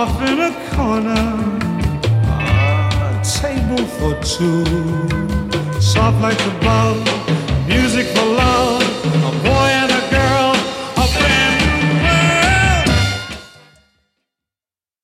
off in a corner, a table for two, soft like the bubbles